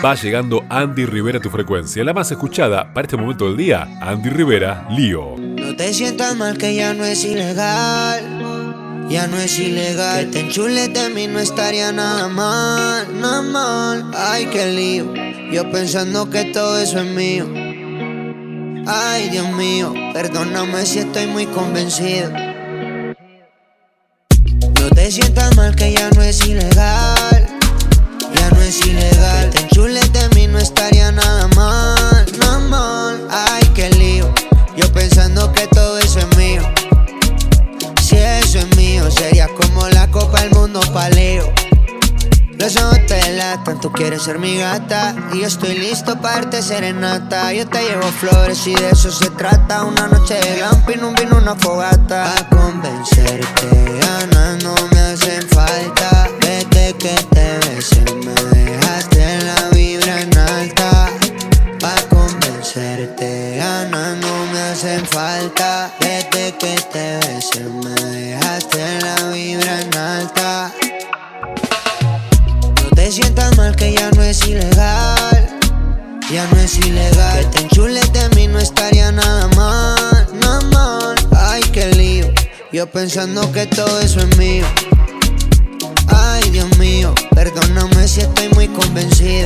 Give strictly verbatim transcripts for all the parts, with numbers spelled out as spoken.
Va llegando Andy Rivera a tu frecuencia, la más escuchada para este momento del día. Andy Rivera, Lío. No te sientas mal que ya no es ilegal, ya no es ilegal. Que te enchules de mí no estaría nada mal, nada mal. Ay, qué lío, yo pensando que todo eso es mío. Ay, Dios mío, perdóname si estoy muy convencido. No te sientas mal que ya no es ilegal, ya no es ilegal. Que te enchules de mí no estaría nada mal, nada mal. Ay, qué lío, yo pensando que todo eso es mío. Si eso es mío, sería como la copa del mundo paleo. Los ojos te delatan, tú quieres ser mi gata y yo estoy listo para darte serenata. Yo te llevo flores y de eso se trata. Una noche de glamping, un vino, una fogata. Pa' convencerte, ganas no me hacen falta. Desde que te besé me dejaste la vibra en alta. Pa' convencerte, ganas no me hacen falta. Desde que te besé me dejaste la vibra en alta. No te sientas mal que ya no es ilegal, ya no es ilegal. Que te enchules de mí no estaría nada mal, nada mal. Ay, qué lío, yo pensando que todo eso es mío. Ay, Dios mío, perdóname si estoy muy convencido.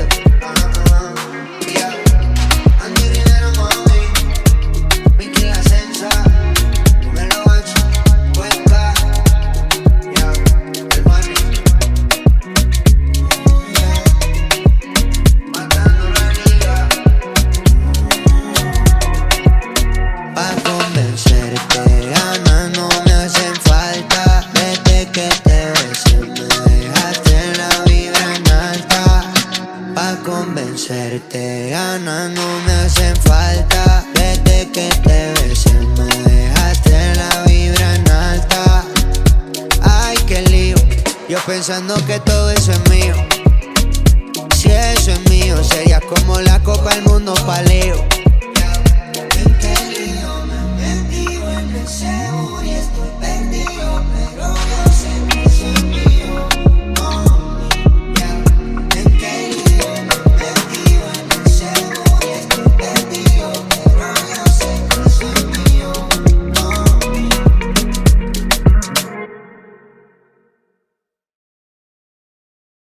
Convencerte, ganas no me hacen falta. Desde que te besé me dejaste la vibra en alta. Ay, qué lío, yo pensando que todo eso es mío. Si eso es mío, sería como la copa del mundo paleo.